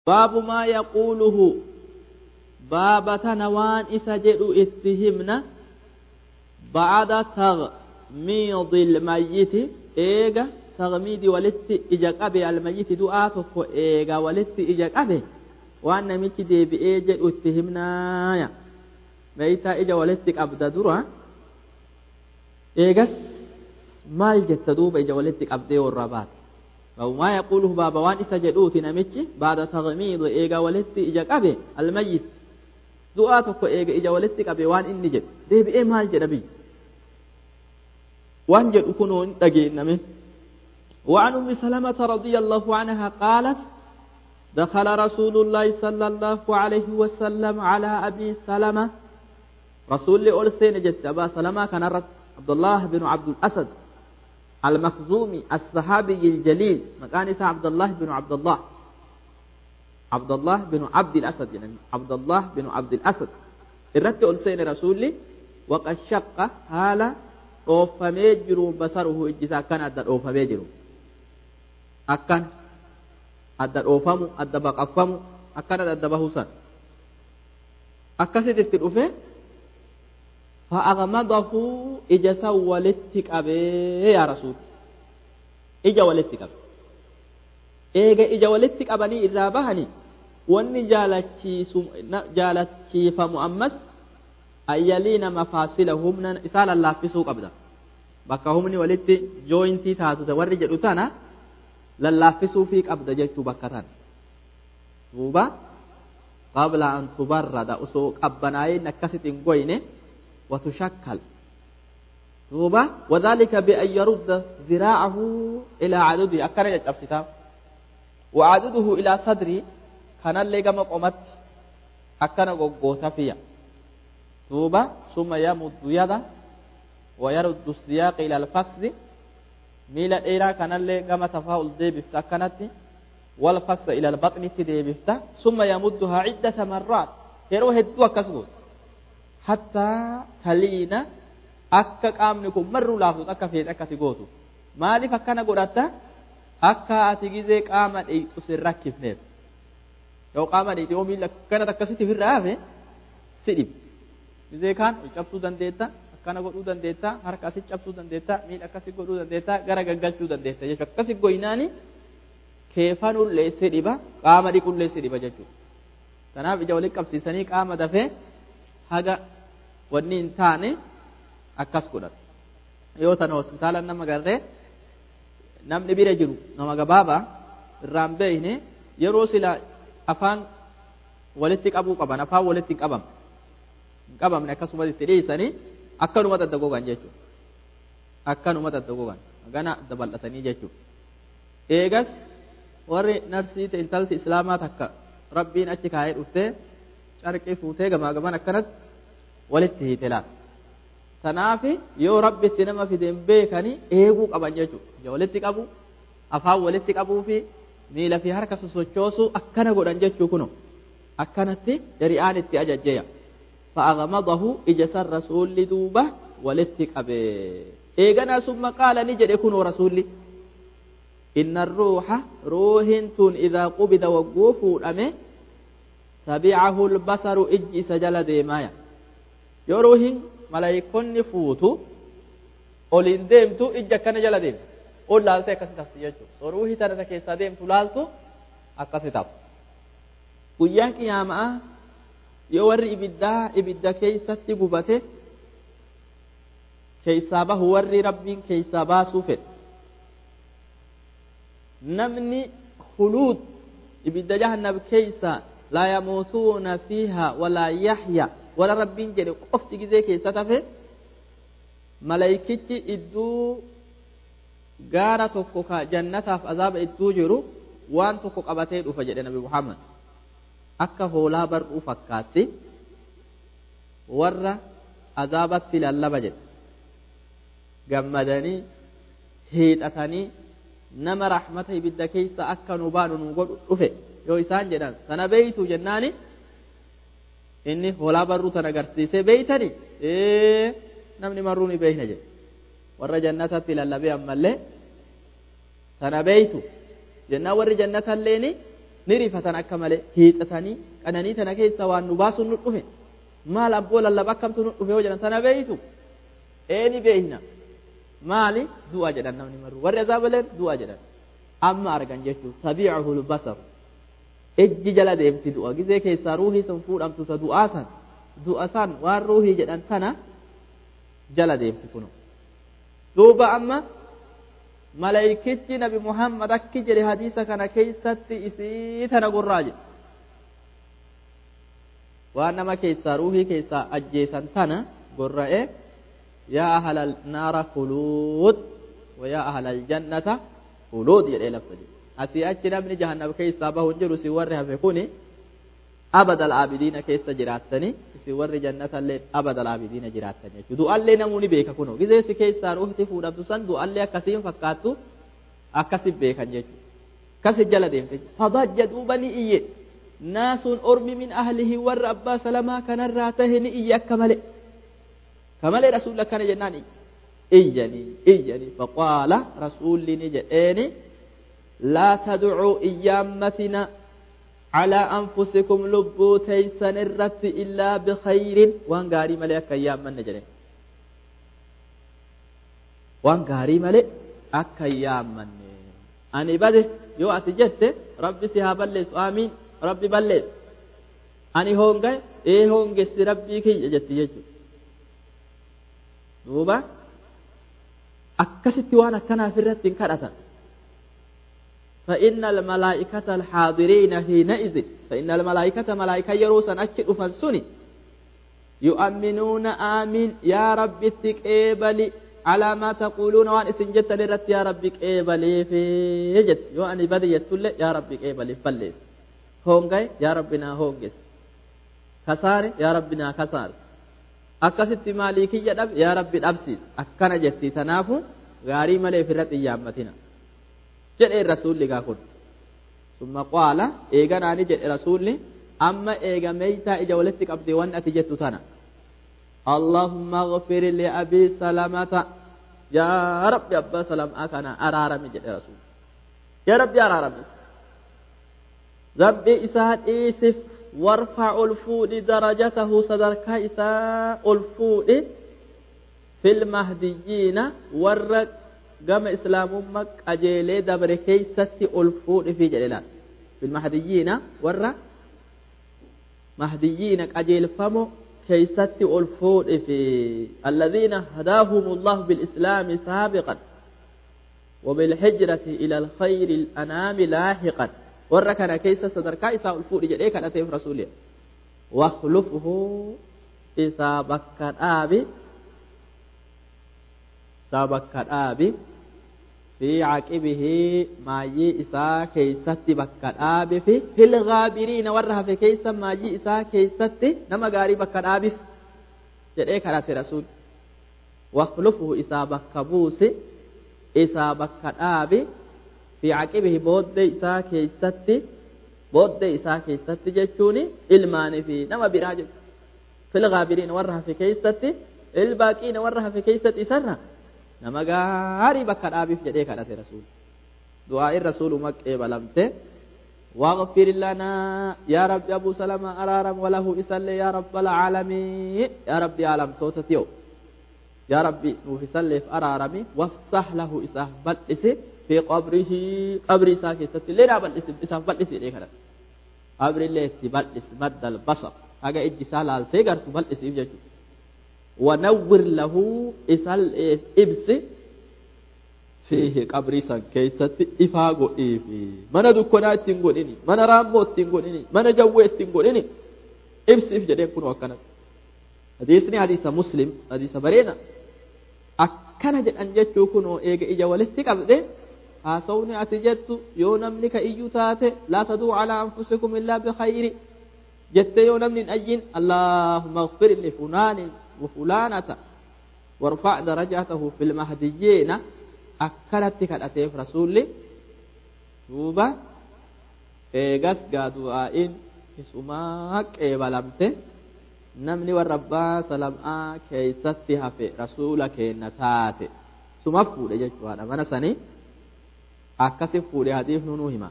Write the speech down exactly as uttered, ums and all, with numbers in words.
باب ما يقوله باب تنوان إسجد اتهمنا بعد تغميض الميت إيجا تغميد ولت إجاك أبي الميت دعاتك إيجا ولت إجاك أبي وأن ميت دي بإيجا اتهمنا يا ميتا إجا ولتك أبدا درا إيجاس مال جتدوب إجا ولتك أبدي والربات وما يقوله بابا وان إسجدوت نمتي بعد تغميض إيجا ولت إجاك أبي الميت دعاتك إيجا إجا ولتك أبي وان إني جد دي بإيه مال جنبي وان جد أكونون تجين نمي وعن أم سلمة رضي الله عنها قالت دخل رسول الله صلى الله عليه وسلم على أبي سلمة رسول الله أرسين جد أبا سلمة كان عبد الله بن عبد الأسد المخزومي الصحابي الجليل مكان اسمه عبد الله بن عبد الله عبد الله بن عبد الأسد يعني عبد الله بن عبد الأسد الرت أرسين رسولي وقد شق هالا أوفمي جرو بصره إجسا كان أدى أوفمي جرو أكن أدى أوفمو أدى بقفمو أكن أدى بهوسا أكسد التلوفة فأغمضه إجسا ولتك أبي يا رسول إجا ولتك أبي إيجا إجا ولتك أبني إذا بهني واني جالتشي سم... جالتشي فمؤمس أيالين مفاصلهم إسال الله في سوق أبدا بكهمني ولت جوينتي تاتو توري جدوتانا لله في سوفيك أبدا جيتو بكتان توبا قبل أن تبرد أسوق أبناي نكست انقويني وتشكل توبا وذلك بأن يرد ذراعه إلى عدده أكرا يجب ستام وعدده إلى صدري كان اللي قمق أمت أكنا قوتا فيها توبا ثم يمد يده ويرد السياق إلى الفخذ ميل إيرا كان اللي قم تفاؤل دي بفتا كانت والفخذ إلى البطن دي بفتا ثم يمدها عدة مرات يروه الدوا كسبوت حتى تلينا أكا قامنكم مروا لافتو أكا فيت أكا تقوتو مالي فكنا قراتا أكا أتجيزي قامت إيه تسرك كيف yoo qaama dheedhii yoo miila akkana akkasitti ofirra hafe sidhib gizee kaan ol cabsuu dandeetta akkana godhuu dandeetta harka asit cabsuu dandeetta miila akkasi godhuu dandeetta gara gaggalchuu dandeetta jechuudha akkasi goynaani keefanullee sidhiba qaama dhiqullee sidhiba jechuudha kanaaf ija walitti qabsiisanii qaama dafee haga wanni hin taane akkas godhatu yoo tan hospitaala nama garree namni bira jiru nama gabaabaa irraan beeyne yeroo silaa afaan walitti qabuu qaban afaan walitti qabam qabamne akkasuma itti dhiisanii akkanuma daddagogan jechuudha akkanuma daddagogan gana dabal'atanii jechuudha eegas warri narsii intalti islaamaa takka rabbiin achi kaa'ee dhuftee carqii fuutee gamaa gaman akkanatti walitti hiitelaa tanaafi yoo rabbi itti nama fideen beekanii eeguu qaban jechuudha walitti qabu afaan walitti qabuu fi miila fi harka sosochoosu akkana godhan jechuu kuno akkanatti shari'aan itti ajajjeya fa'aghmadahu ijasan rasuulli duuba walitti qabe eeganaa summa qaala ni jedhe kuno rasuulli inna ruuha ruuhin tun idaa qubida wagguu fuudhame tabi'ahu albasaru ijji isa jala deemaaya yoo ruuhin malaayikonni fuutu oliin deemtu ijji akkana jala deemtu ol laaltee akkasi tafti jechuudha soruuhi tana keessaa deemtu laaltu akkasi tafti guyyaan qiyaamaa yoo warri ibiddaa ibidda keessatti gubate keessaa bahu warri rabbiin keessaa baasuu fedhe namni khuluud ibidda jahannam keessa laa yamuutuuna fiihaa walaa yahya wala rabbiin jedhe qofti gizee keessa tafe malaayikichi idduu gaara tokko ka jannataaf azaaba idduu jiru waan tokko qabatee dhufa jedhe nabi Muhammad akka hoolaa bar'uu fakkaatti warra azaabatti lallaba jedhe gammadanii hiixatanii nama rahmata ibidda keessa akka nu baanu nu godhu dhufe yoo isaan jedhan sana beeytu jennaani inni hoolaa bar'uu tan agarsiisee beeytanii ee namni marruu ni beeyna jedhe warra jannatatti lallabee ammallee tana beeytu jennaa warri jannata alleeni nirifatan akka malee hiixatanii qananii tana keessa waan nu baasun nu dhufe maal abboo lallaba akkamtu nu dhufe yoo jedhan tana beeytu eeni beeyna maali du'a jedhan namni marru warri azaabaleen du'a jedhan amma argan jechuun tabiicahu lbasar ejji jala deemti du'a gizee keessaa ruuhii sun fuudhamtu ta du'aa san du'a san waan ruuhii jedhan tana jala deemti kuno duuba amma malaykichi nabi muhammad akki jedhe hadiisa kana keessatti isii tana gurraa jedhe waan nama keessaa ruuhii keessaa ajjeesan tana gorra'e yaa ahlal naara khuluud wa yaa ahlal jannata khuluud jedhee labsa jedhe asii achi namni jahannam keessaa bahu hin jiru si warri hafe kuni abadal aabidiina keessa jiraattanii si warri jannatallee abadal aabidiina jiraattan jechuudha du'allee namuu ni beeka kunoo gizeessi keessaa ruuhti fuudhamtu san du'allee akkasiin fakkaattu akkasi beekan jechuudha kasi jala deemte fadajja duuba ni iyye naasuun ormi min ahlihi warra abbaa salamaa kanarraa tahe ni iyye akka malee kamalee rasuulli akkana jennaan iyyanii iyyanii faqaala rasuulli ni jedheeni laa tadcuu iyyaammatina على أنفسكم لبو تيسن الرت إلا بخير وان غاري ملي أكا أيام من نجرين وان غاري ملي أكا أيام من أني بده يو أتجت ربي سيها بلس آمين ربي بلس أني هونغا إيه هونغا سي ربي كي جت يجو دوبا أكست وانا كنا في الرت كرتا فإن الملائكة الحاضرين حينئذ فإن الملائكة ملائكة يروسا أكد فنسني يؤمنون آمين يا رب اتقبلي على ما تقولون وان اسنجت لرت يا رب اتقبلي في جت يواني بدي يتل يا رب اتقبلي فلس هونغاي يا ربنا هونغس خسار يا ربنا خسار أكست مالكي يدب يا رب الأبسيس أكنا جتي تنافو غاري ملي في رت إيامتنا jedhe rasuulli gaafun summa qaala eeganaani jedhe rasuulli amma eega meeytaa ija walitti qabde waan ati jettu tana allahumma ghfir li abi salamata yaa rabbi abbaa salamaa kana araarami jedhe rasuulli yaa rabbi araarami rabbi isaa dhiisif warfa' ulfuudhi darajatahu sadarkaa isaa ulfuudhi fil mahdiyyiina warra قام إسلام أمك أجيلي دبر كيستي ألفود في جلالات في المهديين ورّا مهديين أجيل فمو كيستي ألفود في الذين هداهم الله بالإسلام سابقا وبالحجرة إلى الخير الأنام لاحقا ورّا كان كيس صدر كيسا ألفود جلالي كان أتيف رسوله واخلفه إسا بكر آبي سابك آبي في عقبه ما جي إسا كيست بكر آبي في في الغابرين ورها في كيسا ما جي إسا كيست نما غاري بكر آبي جدئي كرات رسول واخلفه إسا بكبوس إسا بكر آبي في عقبه بود إسا كيست بود إسا كيست جتوني إلمان في نما براجل في الغابرين ورها في كيست الباقين ورها في كيست إسرها nama gaarii bakka dhaabiif jedhee kadhate rasuul du'aa rasuul maqqee balamte واغفر لنا يا رب أبو سلمة أرارم وله إسلي يا رب العالمين يا رب عالم توتتيو يا رب نوفي سلف أرارمي وافسح له إساه بلئس في قبره قبر ساكي ستلنا بلئس إساه بلئس إليه كذا قبر الله بلئس مد البصر هذا إجسال التجر بلئس إبجاج ونور له إسال إبس فيه قبر ساكي ست إفاقو إيفي من دكنا تنقلني من رامو تنقلني من جوه تنقلني إبس إفجاج يكون وكنا حديثني حديث مسلم حديث برينا akkana jedhan jechuu kunoo eega ija walitti qabde haasawni ati jettu yoo namni ka iyyuu taate laa taduu calaa anfusikum illaa bikhayri jette yoo namni hin ayyin allaahumma ighfir li fulaanin wa fulaanata warfa' darajatahu fil mahdiyyiina akkanatti kadhateef rasuulli duuba eegas gaa du'aa'iin isumaa qeebalamte namni warra abbaa salam'aa keessatti hafe rasuula keenna taate suma fuudhe jechuudha mana sanii akkasi fuudhe hadiif nunuu hima